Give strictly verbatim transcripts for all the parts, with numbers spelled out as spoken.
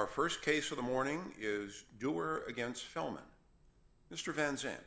first case of the morning is Dewar against Fellman. Mister Van Zandt.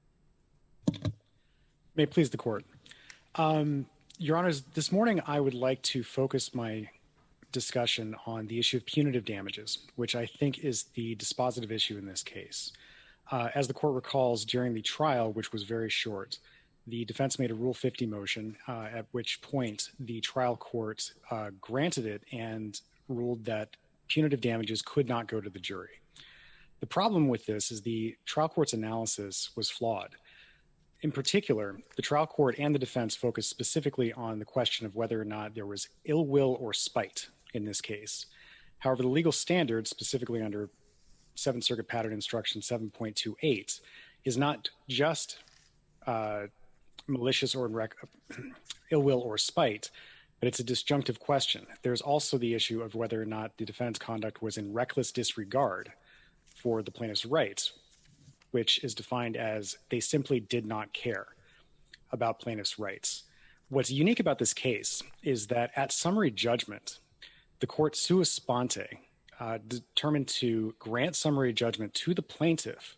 May it please the court. Um, Your Honors, this morning I would like to focus my discussion on the issue of punitive damages, which I think is the dispositive issue in this case. Uh, as the court recalls, during the trial, which was very short, the defense made a Rule fifty motion, uh, at which point the trial court uh, granted it and ruled that punitive damages could not go to the jury. The problem with this is the trial court's analysis was flawed. In particular, the trial court and the defense focused specifically on the question of whether or not there was ill will or spite in this case. However, the legal standard, specifically under Seventh Circuit Pattern Instruction seven point two eight, is not just uh, malicious or rec- ill will or spite, but it's a disjunctive question. There's also the issue of whether or not the defense conduct was in reckless disregard for the plaintiff's rights, which is defined as they simply did not care about plaintiff's rights. What's unique about this case is that at summary judgment, the court sua sponte uh, determined to grant summary judgment to the plaintiff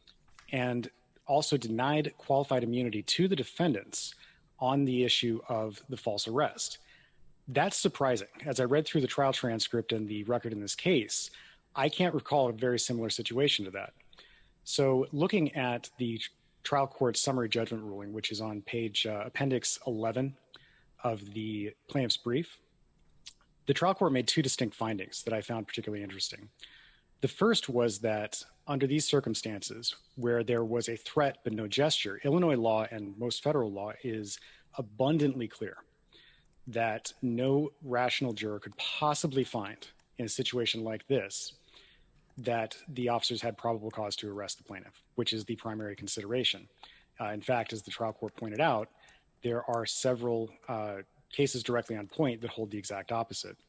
and also denied qualified immunity to the defendants on the issue of the false arrest. That's surprising. As I read through the trial transcript and the record in this case, I can't recall a very similar situation to that. So looking at the trial court's summary judgment ruling, which is on page uh, appendix eleven of the plaintiff's brief, the trial court made two distinct findings that I found particularly interesting. The first was that under these circumstances, where there was a threat but no gesture, Illinois law and most federal law is abundantly clear that no rational juror could possibly find in a situation like this that the officers had probable cause to arrest the plaintiff, which is the primary consideration. Uh, in fact, as the trial court pointed out, there are several uh, cases directly on point that hold the exact opposite.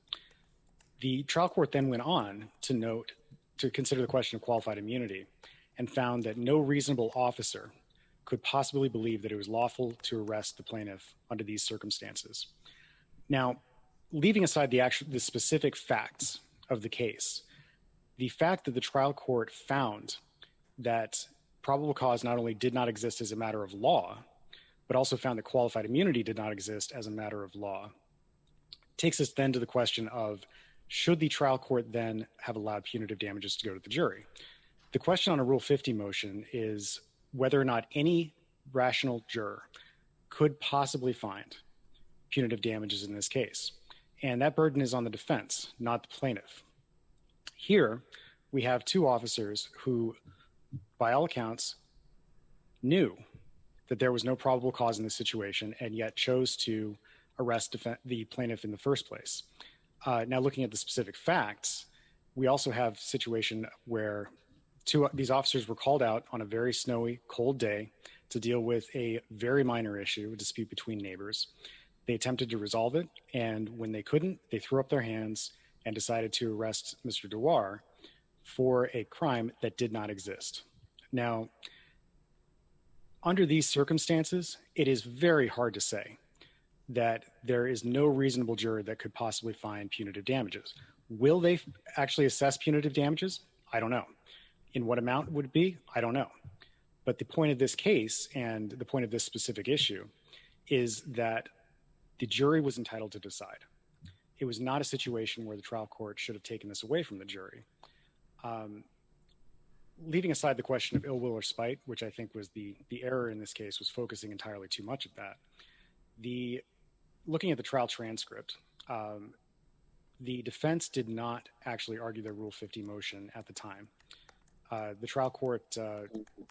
The trial court then went on to note, to consider the question of qualified immunity, and found that no reasonable officer could possibly believe that it was lawful to arrest the plaintiff under these circumstances. Now, leaving aside the actual, the specific facts of the case, the fact that the trial court found that probable cause not only did not exist as a matter of law, but also found that qualified immunity did not exist as a matter of law, takes us then to the question of, should the trial court then have allowed punitive damages to go to the jury? The question on a Rule fifty motion is whether or not any rational juror could possibly find punitive damages in this case. And that burden is on the defense, not the plaintiff. Here, we have two officers who, by all accounts, knew that there was no probable cause in this situation and yet chose to arrest def- the plaintiff in the first place. Uh, now, looking at the specific facts, we also have a situation where two these officers were called out on a very snowy, cold day to deal with a very minor issue, a dispute between neighbors. They attempted to resolve it, and when they couldn't, they threw up their hands and decided to arrest Mister Dewar for a crime that did not exist. Now, under these circumstances, it is very hard to say that there is no reasonable juror that could possibly find punitive damages. Will they actually assess punitive damages? I don't know. In what amount would it be? I don't know. But the point of this case and the point of this specific issue is that the jury was entitled to decide. It was not a situation where the trial court should have taken this away from the jury. Um, leaving aside the question of ill will or spite, which I think was the, the error in this case, was focusing entirely too much of that. The looking at the trial transcript, um, the defense did not actually argue their Rule fifty motion at the time. Uh, the trial court uh,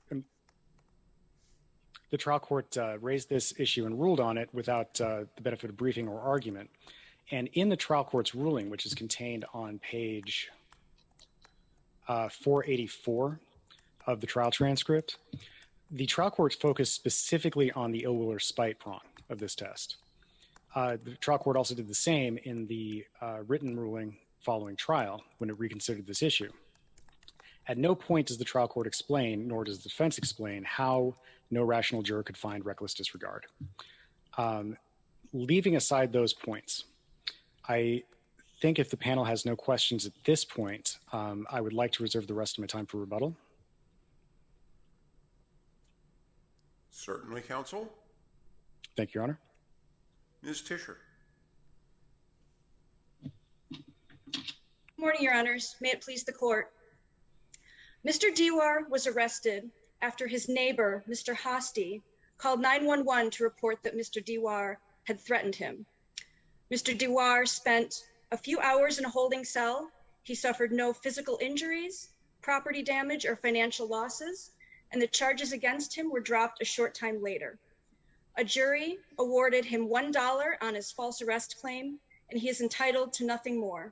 the trial court uh, raised this issue and ruled on it without uh, the benefit of briefing or argument. And in the trial court's ruling, which is contained on page uh, four eighty-four of the trial transcript, the trial court focused specifically on the ill will or spite prong of this test. Uh, the trial court also did the same in the uh, written ruling following trial when it reconsidered this issue. At no point does the trial court explain, nor does the defense explain, how no rational juror could find reckless disregard. Um, leaving aside those points, I think if the panel has no questions at this point, um, I would like to reserve the rest of my time for rebuttal. Certainly, counsel. Thank you, Your Honor. Miz Tischer. Good morning, Your Honors. May it please the court. Mister Diwar was arrested after his neighbor, Mister Hosty, called nine one one to report that Mister Diwar had threatened him. Mister Diwar spent a few hours in a holding cell. He suffered no physical injuries, property damage, or financial losses, and the charges against him were dropped a short time later. A jury awarded him one dollar on his false arrest claim, and he is entitled to nothing more.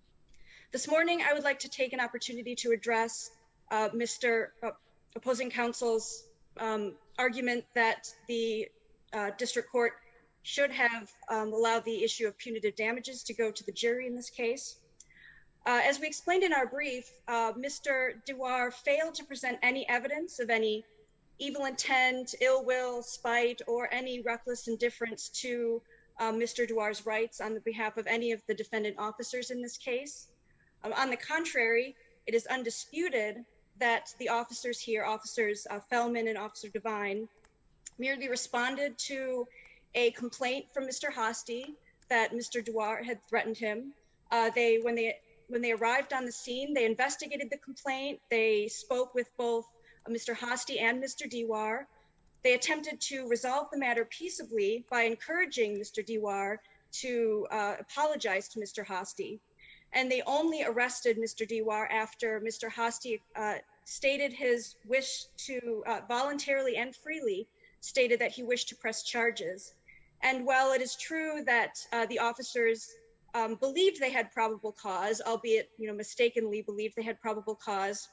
This morning, I would like to take an opportunity to address uh, Mister Uh, opposing counsel's um, argument that the uh, district court should have um, allowed the issue of punitive damages to go to the jury in this case. Uh, as we explained in our brief, uh, Mister Diwar failed to present any evidence of any evil intent, ill will, spite, or any reckless indifference to uh, Mister Diwar's rights on the behalf of any of the defendant officers in this case. Um, on the contrary, it is undisputed that the officers here, Officers uh, Fellman and Officer Devine, merely responded to a complaint from Mister Hosty that Mister Diwar had threatened him. Uh, they, when they when they arrived on the scene, they investigated the complaint. They spoke with both uh, Mister Hosty and Mister Diwar. They attempted to resolve the matter peaceably by encouraging Mister Diwar to uh, apologize to Mister Hosty. And they only arrested Mister Diwar after Mister Hosty uh, stated his wish to uh, voluntarily and freely stated that he wished to press charges. And while it is true that uh, the officers um, believed they had probable cause, albeit you know mistakenly believed they had probable cause,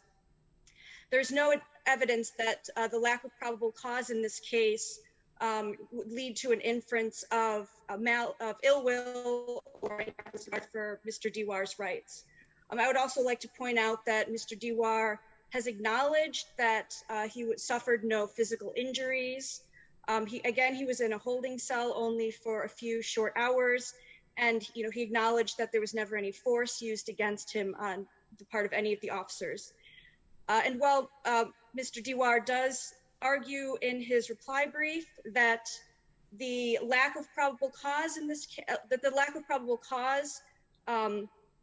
there's no evidence that uh, the lack of probable cause in this case um, would lead to an inference of uh, mal of ill will or disregard for Mister Diwar's rights. Um, I would also like to point out that Mister Diwar has acknowledged that uh, he suffered no physical injuries. Um, he, again, he was in a holding cell only for a few short hours, and you know he acknowledged that there was never any force used against him on the part of any of the officers. Uh, and while uh, Mister Diwar does argue in his reply brief that the lack of probable cause in this case, uh, that the lack of probable cause, um,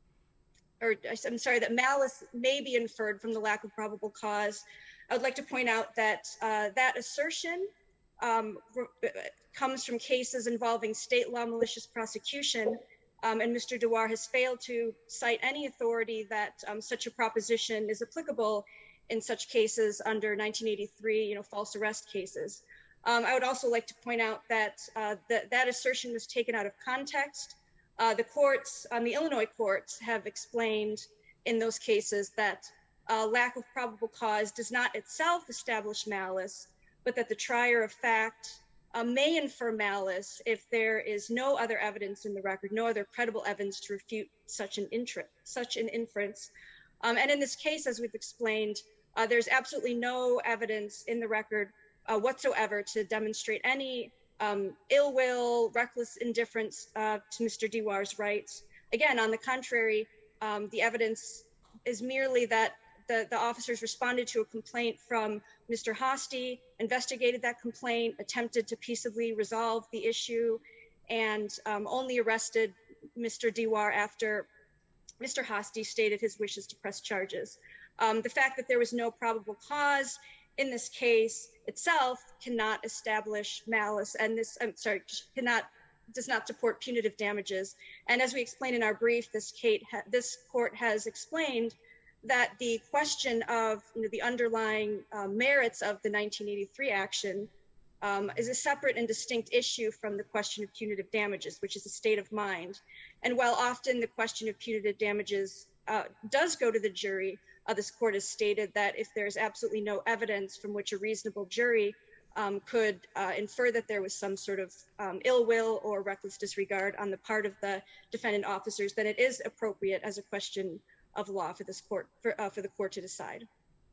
or I'm sorry, that malice may be inferred from the lack of probable cause, I would like to point out that uh, that assertion um, comes from cases involving state law malicious prosecution, um, and Mister Diwar has failed to cite any authority that um, such a proposition is applicable in such cases under nineteen eighty-three, you know, false arrest cases. Um, I would also like to point out that uh, that, that assertion was taken out of context. Uh, the courts, um, the Illinois courts, have explained in those cases that uh, lack of probable cause does not itself establish malice, but that the trier of fact uh, may infer malice if there is no other evidence in the record, no other credible evidence to refute such an inter- such an inference. Um, and in this case, as we've explained, uh, there's absolutely no evidence in the record uh, whatsoever to demonstrate any um, ill will, reckless indifference uh, to Mister Diwar's rights. Again, on the contrary, um, the evidence is merely that the, the officers responded to a complaint from Mister Hosty, investigated that complaint, attempted to peaceably resolve the issue, and um, only arrested Mister Diwar after Mister Hosty stated his wishes to press charges. Um, the fact that there was no probable cause in this case itself cannot establish malice, and this, I'm sorry, cannot, does not support punitive damages. And as we explained in our brief, this, Kate, this court has explained that the question of you know, the underlying uh, merits of the nineteen eighty-three action um, is a separate and distinct issue from the question of punitive damages, which is a state of mind. And while often the question of punitive damages uh, does go to the jury, uh, this court has stated that if there's absolutely no evidence from which a reasonable jury um, could uh, infer that there was some sort of um, ill will or reckless disregard on the part of the defendant officers, then it is appropriate as a question of law for this court, for, uh, for the court to decide.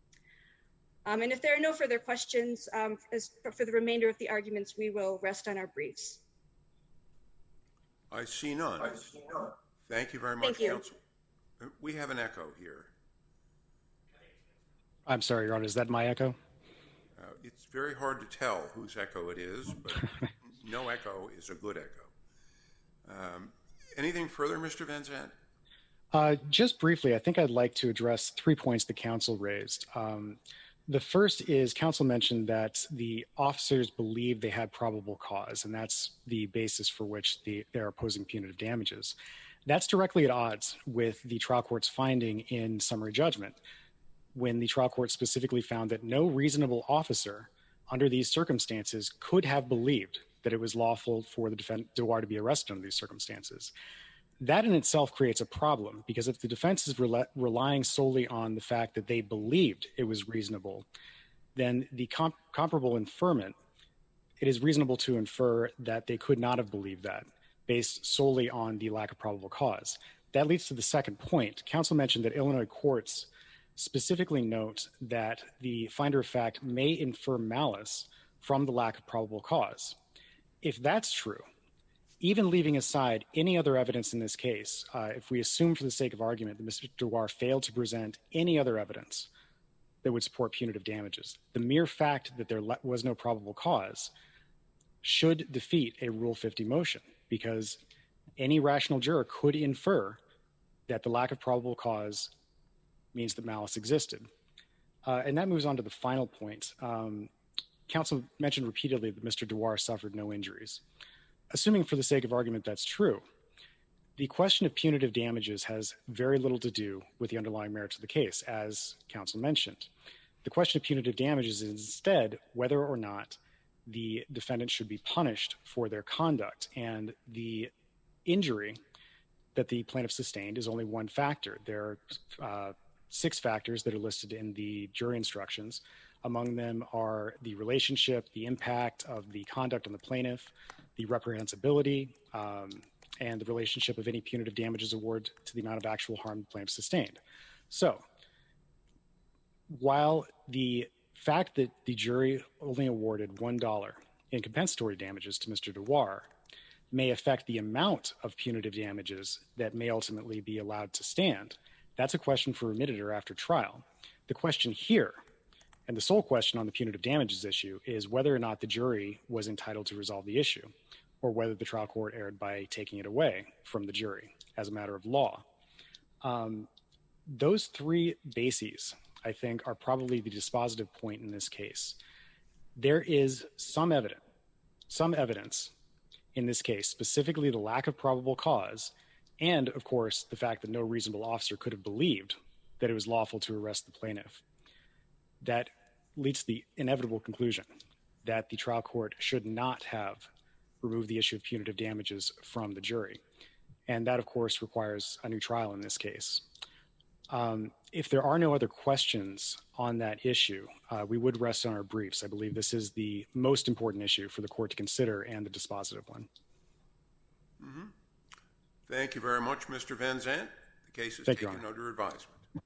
Um, and if there are no further questions, um, as for the remainder of the arguments, we will rest on our briefs. I see none. I see none. Thank you very much, Thank you. counsel. We have an echo here. I'm sorry, Your Honor, is that my echo? Uh, it's very hard to tell whose echo it is, but no echo is a good echo. Um, anything further, Mister Van Zandt? Uh, just briefly, I think I'd like to address three points the counsel raised. Um, the first is counsel mentioned that the officers believed they had probable cause, and that's the basis for which the, they're opposing punitive damages. That's directly at odds with the trial court's finding in summary judgment, when the trial court specifically found that no reasonable officer under these circumstances could have believed that it was lawful for the defendant Dewar to be arrested under these circumstances. That in itself creates a problem, because if the defense is rel- relying solely on the fact that they believed it was reasonable, then the comp- comparable inferment, it is reasonable to infer that they could not have believed that, based solely on the lack of probable cause. That leads to the second point. Counsel mentioned that Illinois courts specifically note that the finder of fact may infer malice from the lack of probable cause. If that's true, even leaving aside any other evidence in this case, uh, if we assume for the sake of argument that Mister Dewar failed to present any other evidence that would support punitive damages, the mere fact that there le- was no probable cause should defeat a Rule fifty motion, because any rational juror could infer that the lack of probable cause means that malice existed. Uh, and that moves on to the final point. Um, counsel mentioned repeatedly that Mister Dewar suffered no injuries. Assuming for the sake of argument that's true, the question of punitive damages has very little to do with the underlying merits of the case, as counsel mentioned. The question of punitive damages is instead whether or not the defendant should be punished for their conduct, and the injury that the plaintiff sustained is only one factor. There are uh, six factors that are listed in the jury instructions. Among them are the relationship, the impact of the conduct on the plaintiff, the reprehensibility, um, and the relationship of any punitive damages award to the amount of actual harm the plaintiff sustained. So, while the fact that the jury only awarded one dollar in compensatory damages to Mister Dewar may affect the amount of punitive damages that may ultimately be allowed to stand, that's a question for remitted or after trial. The question here, and the sole question on the punitive damages issue, is whether or not the jury was entitled to resolve the issue, or whether the trial court erred by taking it away from the jury as a matter of law. Um, those three bases, I think, are probably the dispositive point in this case. There is some evidence, some evidence in this case, specifically the lack of probable cause, and, of course, the fact that no reasonable officer could have believed that it was lawful to arrest the plaintiff, that leads to the inevitable conclusion that the trial court should not have removed the issue of punitive damages from the jury. And that, of course, requires a new trial in this case. Um, if there are no other questions on that issue, uh, we would rest on our briefs. I believe this is the most important issue for the court to consider, and the dispositive one. Mm-hmm. Thank you very much, Mister Van Zandt. The case is Thank you, taken Your Honor. under advisement.